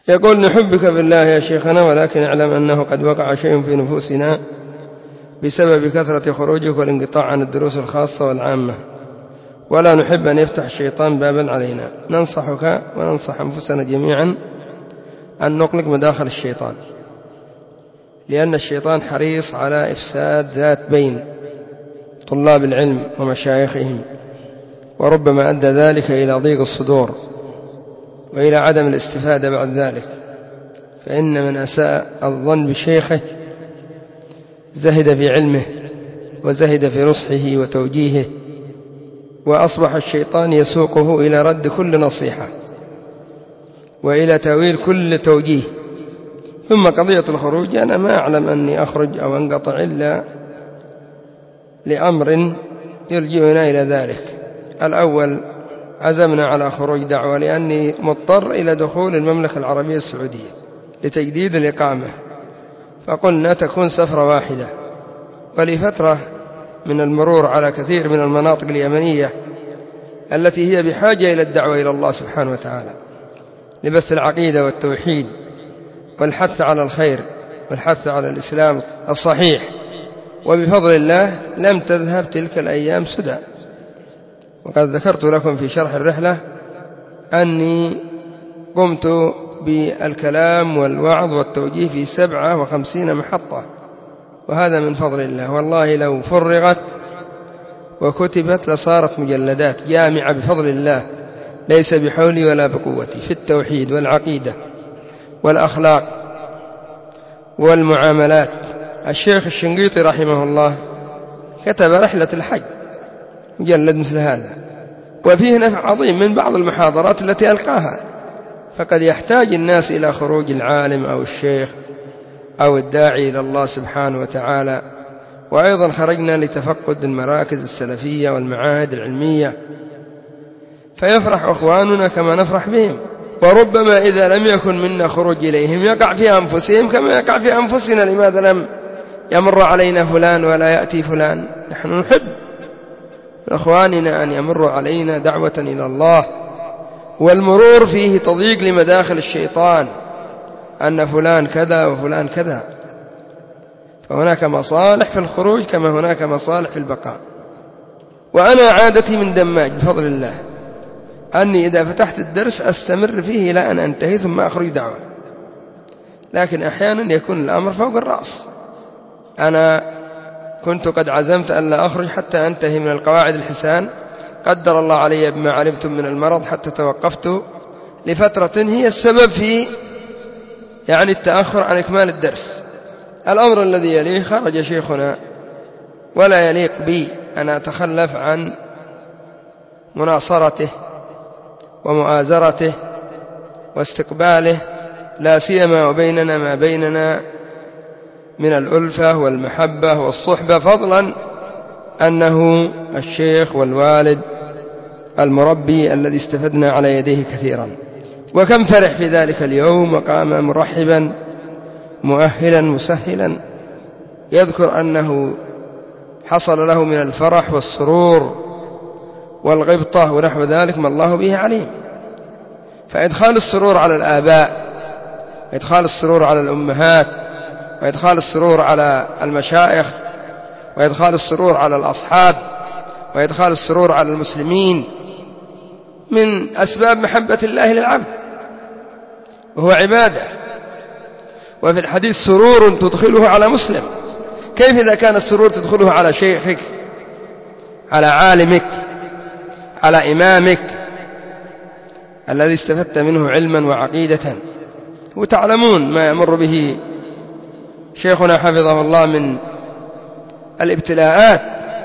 يقول: نحبك بالله يا شيخنا، ولكن اعلم أنه قد وقع شيء في نفوسنا بسبب كثرة خروجك والانقطاع عن الدروس الخاصة والعامة، ولا نحب أن يفتح الشيطان بابا علينا. ننصحك وننصح أنفسنا جميعا أن نغلق مداخل الشيطان، لأن الشيطان حريص على إفساد ذات بين طلاب العلم ومشايخهم، وربما أدى ذلك إلى ضيق الصدور وإلى عدم الاستفادة بعد ذلك. فإن من أساء الظن بشيخه زهد في علمه وزهد في نصحه وتوجيهه، وأصبح الشيطان يسوقه إلى رد كل نصيحة وإلى تأويل كل توجيه. ثم قضية الخروج، أنا ما أعلم أني أخرج أو أنقطع إلا لأمر يلجئنا إلى ذلك. الأول، عزمنا على خروج دعوة لأني مضطر إلى دخول المملكة العربية السعودية لتجديد الإقامة، فقلنا تكون سفرة واحدة، ولفترة من المرور على كثير من المناطق اليمنية التي هي بحاجة إلى الدعوة إلى الله سبحانه وتعالى لبث العقيدة والتوحيد والحث على الخير والحث على الإسلام الصحيح. وبفضل الله لم تذهب تلك الأيام سدى. وقد ذكرت لكم في شرح الرحلة أني قمت بالكلام والوعظ والتوجيه في 57 محطة، وهذا من فضل الله. والله لو فرغت وكتبت لصارت مجلدات جامعة بفضل الله، ليس بحولي ولا بقوتي، في التوحيد والعقيدة والأخلاق والمعاملات. الشيخ الشنقيطي رحمه الله كتب رحلة الحج، مجلد مثل هذا، وفيه نفع عظيم من بعض المحاضرات التي ألقاها. فقد يحتاج الناس إلى خروج العالم أو الشيخ أو الداعي إلى الله سبحانه وتعالى. وأيضا خرجنا لتفقد المراكز السلفية والمعاهد العلمية، فيفرح أخواننا كما نفرح بهم. وربما إذا لم يكن منا خروج إليهم يقع في أنفسهم كما يقع في أنفسنا: لماذا لم يمر علينا فلان ولا يأتي فلان؟ نحن نحب من أخواننا أن يمروا علينا دعوة إلى الله، والمرور فيه تضييق لمداخل الشيطان، أن فلان كذا وفلان كذا. فهناك مصالح في الخروج كما هناك مصالح في البقاء. وأنا عادتي من دماج بفضل الله أني إذا فتحت الدرس أستمر فيه إلى أن أنتهي ثم أخرج دعوة، لكن أحيانا يكون الأمر فوق الرأس. أنا كنت قد عزمت أن لا أخرج حتى أنتهي من القواعد الحسان، قدر الله علي بما علمتم من المرض حتى توقفت لفترة هي السبب في التأخر عن إكمال الدرس. الأمر الذي يليه: خرج شيخنا، ولا يليق بي أن أتخلف عن مناصرته ومؤازرته واستقباله، لا سيما وبيننا ما بيننا من الألفة والمحبة والصحبة، فضلا أنه الشيخ والوالد المربي الذي استفدنا على يديه كثيرا. وكم فرح في ذلك اليوم، وقام مرحبا مؤهلا مسهلا، يذكر أنه حصل له من الفرح والسرور والغبطة ونحو ذلك ما الله به عليم. فإدخال السرور على الآباء، وإدخال السرور على الأمهات، وإدخال السرور على المشايخ، وإدخال السرور على الأصحاب، وإدخال السرور على المسلمين من أسباب محبة الله للعبد، وهو عبادة. وفي الحديث: سرور تدخله على مسلم. كيف إذا كان السرور تدخله على شيخك، على عالمك، على إمامك الذي استفدت منه علما وعقيدة؟ وتعلمون ما يمر به شيخنا حفظه الله من الابتلاءات،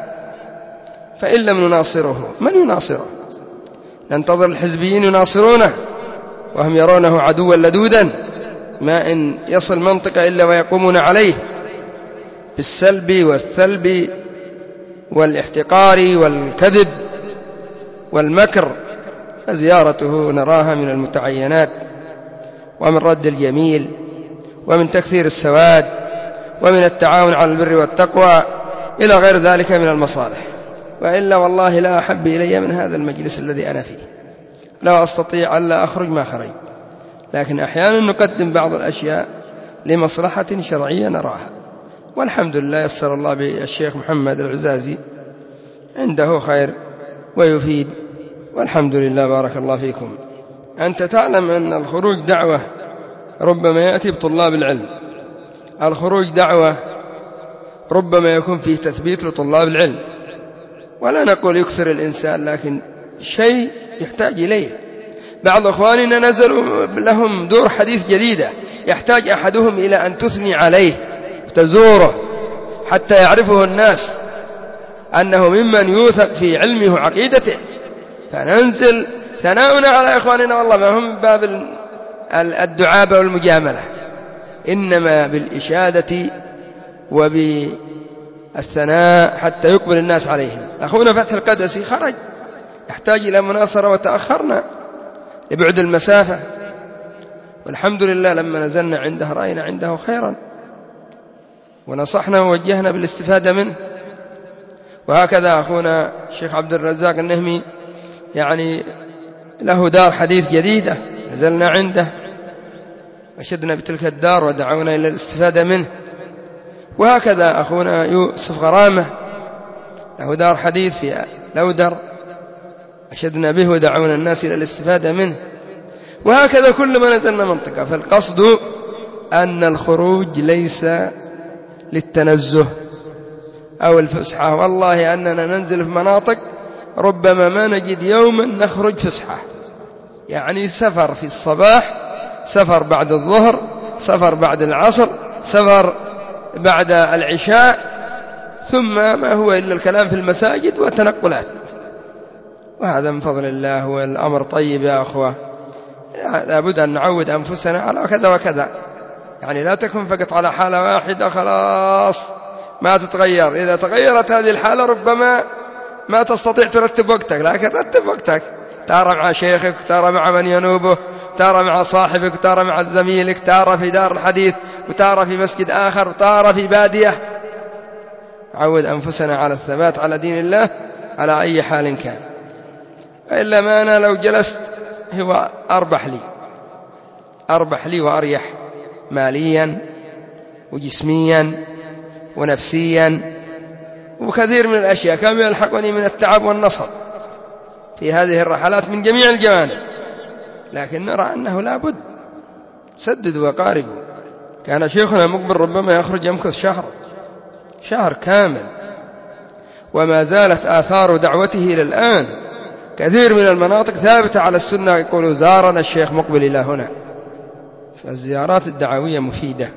فإن لم نناصره من يناصره؟ ننتظر الحزبيين يناصرونه وهم يرونه عدوا لدودا، ما إن يصل منطقة إلا ويقومون عليه بالسلب والثلب والاحتقار والكذب والمكر. فزيارته نراها من المتعينات، ومن رد الجميل، ومن تكثير السواد، ومن التعاون على البر والتقوى، إلى غير ذلك من المصالح. وإلا والله لا أحب إلي من هذا المجلس الذي أنا فيه. لو أستطيع ألا أخرج ما خرج، لكن أحيانا نقدم بعض الأشياء لمصلحة شرعية نراها. والحمد لله يسر الله بالشيخ محمد العزازي، عنده خير ويفيد، والحمد لله. بارك الله فيكم. أنت تعلم أن الخروج دعوة ربما يأتي بطلاب العلم، الخروج دعوة ربما يكون فيه تثبيت لطلاب العلم، ولا نقول يكسر الإنسان، لكن شيء يحتاج إليه. بعض أخواننا نزلوا لهم دور حديث جديدة، يحتاج أحدهم إلى أن تثني عليه تزوره حتى يعرفه الناس أنه ممن يوثق في علمه وعقيدته، فننزل ثناؤنا على إخواننا والله ما هم باب الدعابة والمجاملة، إنما بالإشادة وبالثناء حتى يقبل الناس عليهم. أخونا فتح القدسي خرج يحتاج إلى مناصرة وتأخرنا لبعد المسافة، والحمد لله لما نزلنا عنده رأينا عنده خيرا ونصحنا ووجهنا بالاستفادة منه. وهكذا أخونا الشيخ عبد الرزاق النهمي يعني له دار حديث جديدة، نزلنا عنده وشدنا بتلك الدار ودعونا إلى الاستفادة منه. وهكذا أخونا يوسف غرامة له دار حديث في لودر، أشدنا به ودعونا الناس إلى الاستفادة منه. وهكذا كل ما نزلنا منطقة. فالقصد أن الخروج ليس للتنزه أو الفسحة، والله أننا ننزل في مناطق ربما ما نجد يوما نخرج فسحة، يعني سفر في الصباح، سفر بعد الظهر، سفر بعد العصر، سفر بعد العشاء، ثم ما هو إلا الكلام في المساجد وتنقلات. وهذا من فضل الله، والأمر طيب يا أخوة. لابد أن نعود أنفسنا على كذا وكذا، يعني لا تكن فقط على حالة واحدة خلاص ما تتغير. إذا تغيرت هذه الحالة ربما ما تستطيع ترتب وقتك، لكن رتب وقتك، تارى مع شيخك، تارى مع من ينوبه، تارى مع صاحبك، تارى مع زميلك، تارى في دار الحديث، وتارى في مسجد آخر، وتارى في بادية. عود أنفسنا على الثبات على دين الله على أي حال كان، إلا ما أنا لو جلست هو أربح لي وأريح ماليا وجسميا ونفسيا وكثير من الأشياء، كم يلحقني من التعب والنصب في هذه الرحلات من جميع الجوانب. لكن نرى أنه لا بد سددوا وقاربوا. كان شيخنا مقبل ربما يخرج يمكث شهر كامل، وما زالت آثار دعوته إلى الآن. كثير من المناطق ثابتة على السنة، يقولوا زارنا الشيخ مقبل إلى هنا. فالزيارات الدعوية مفيدة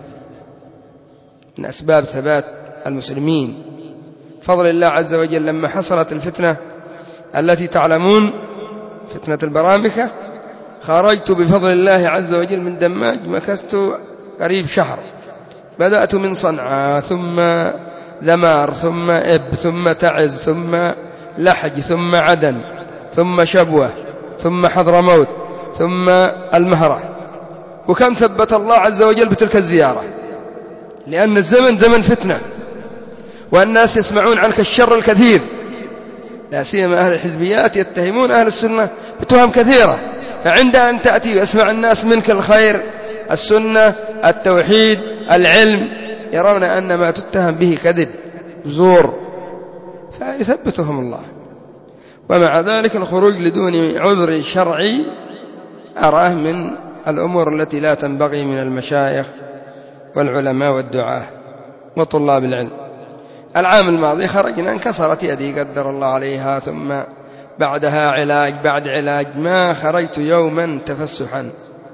من أسباب ثبات المسلمين. فضل الله عز وجل لما حصلت الفتنة التي تعلمون، فتنة البرامكة، خرجت بفضل الله عز وجل من دماج، مكثت قريب شهر. بدأت من صنعاء، ثم ذمار، ثم إب، ثم تعز، ثم لحج، ثم عدن، ثم شبوة، ثم حضرموت، ثم المهرة. وكم ثبت الله عز وجل بتلك الزيارة، لأن الزمن زمن فتنة، والناس يسمعون عنك الشر الكثير، لا سيما أهل الحزبيات يتهمون أهل السنة بتهم كثيرة. فعند أن تأتي ويسمع الناس منك الخير، السنة، التوحيد، العلم، يرون أن ما تتهم به كذب زور، فيثبتهم الله. ومع ذلك الخروج لدون عذر شرعي أراه من الأمور التي لا تنبغي من المشايخ والعلماء والدعاة وطلاب العلم. العام الماضي خرجنا انكسرت يدي قدر الله عليها، ثم بعدها علاج بعد علاج، ما خرجت يوما تفسحا،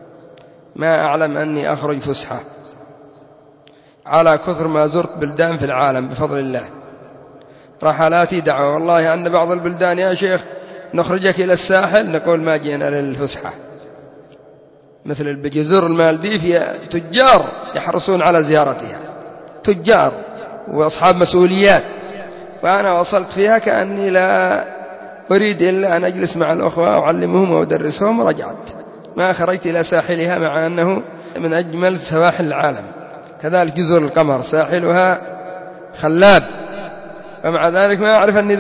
ما أعلم أني أخرج فسحة، على كثر ما زرت بلدان في العالم بفضل الله. رحلاتي دعوة، والله أن بعض البلدان يا شيخ نخرجك إلى الساحل، نقول ما جينا للفسحة. مثل الجزر المالديف تجار يحرصون على زيارتها، تجار وأصحاب مسؤوليات، وأنا وصلت فيها كأني لا أريد إلا أن أجلس مع الأخوة وأعلمهم وأدرسهم، ورجعت ما خرجت إلى ساحلها، مع أنه من أجمل سواحل العالم. كذلك جزر القمر ساحلها خلاب، ومع ذلك ما أعرف أني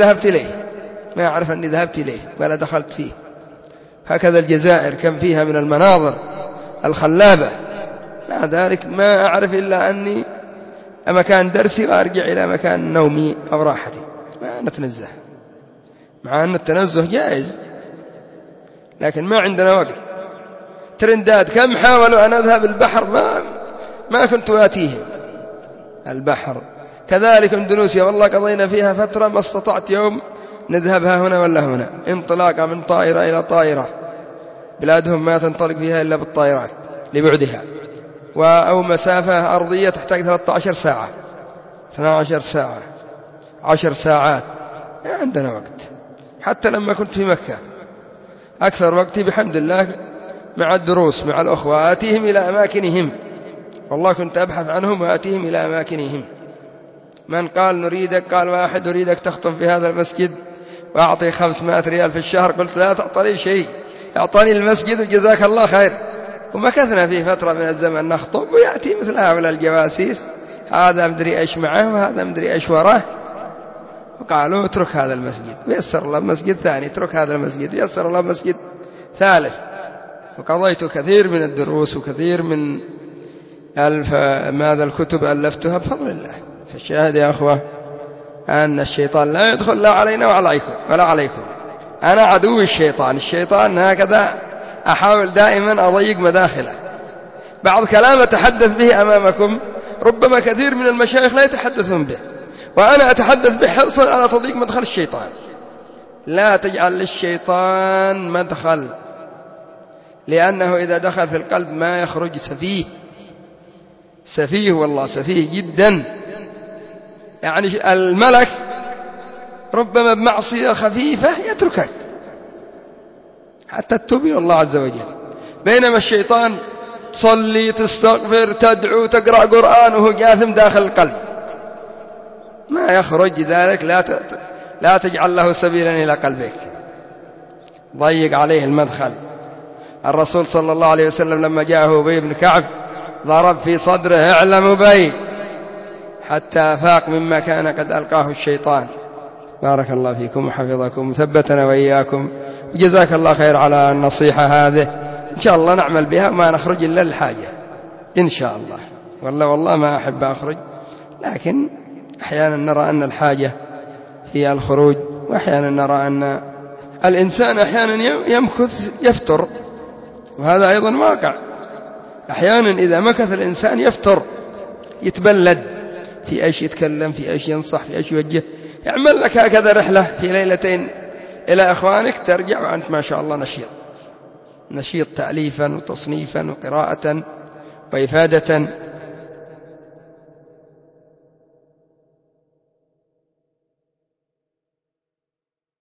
ذهبت إليه ولا دخلت فيه. هكذا الجزائر كم فيها من المناظر الخلابة. مع ذلك ما أعرف إلا أني مكان درسي وأرجع إلى مكان نومي أو راحتي، ما نتنزه، مع أن التنزه جائز لكن ما عندنا وقت. ترندات كم حاولوا أن أذهب البحر ما كنت آتيهم البحر. كذلك اندونيسيا والله قضينا فيها فترة ما استطعت يوم نذهبها هنا ولا هنا، انطلاقة من طائرة إلى طائرة، بلادهم ما تنطلق فيها إلا بالطائرات لبعدها، أو مسافة أرضية تحتاج 13 ساعة 12 ساعة 10 ساعات. ما عندنا وقت. حتى لما كنت في مكة أكثر وقتي بحمد الله مع الدروس مع الأخوة، آتيهم إلى أماكنهم، والله كنت أبحث عنهم وآتيهم إلى أماكنهم. من قال نريدك، قال واحد أريدك تخطب في هذا المسجد وأعطي 500 ريال في الشهر، قلت لا تعطني شيء، أعطاني المسجد وجزاك الله خير. ومكثنا في فترة من الزمن نخطب، ويأتي مثل هؤلاء الجواسيس، هذا مدري إيش معه وهذا مدري إيش وراه، وقالوا اترك هذا المسجد ويسر الله مسجد ثاني، اترك هذا المسجد ويسر الله مسجد ثالث. وقضيت كثير من الدروس وكثير من ماذا الكتب ألفتها بفضل الله. فالشاهد يا أخوة أن الشيطان لا يدخل لا علينا ولا عليكم. أنا عدو الشيطان هكذا أحاول دائما أضيق مداخله. بعض كلام أتحدث به أمامكم ربما كثير من المشايخ لا يتحدثون به، وأنا أتحدث به حرصا على تضييق مدخل الشيطان. لا تجعل للشيطان مدخل، لأنه إذا دخل في القلب ما يخرج. سفيه والله سفيه جدا. يعني الملك ربما بمعصية خفيفة يتركك حتى تتوب إلى الله عز وجل، بينما الشيطان تصلي تستغفر تدعو تقرأ قرآن وهو جاثم داخل القلب ما يخرج. ذلك لا تجعل له سبيلا إلى قلبك، ضيق عليه المدخل. الرسول صلى الله عليه وسلم لما جاءه أبي بن كعب ضرب في صدره اعلم أبي، حتى فاق مما كان قد ألقاه الشيطان. بارك الله فيكم وحفظكم وثبتنا وإياكم، وجزاك الله خير على النصيحة هذه. إن شاء الله نعمل بها وما نخرج إلا للحاجة إن شاء الله. والله ما أحب أخرج، لكن أحيانا نرى أن الحاجة هي الخروج، وأحيانا نرى أن الإنسان أحيانا يمكث يفتر، وهذا أيضا واقع. أحيانا إذا مكث الإنسان يفتر يتبلد في أيش يتكلم، في أيش ينصح، في أيش يوجه. يعمل لك هكذا رحلة في ليلتين إلى أخوانك، ترجع وأنت ما شاء الله نشيط تأليفا وتصنيفا وقراءة وإفادة.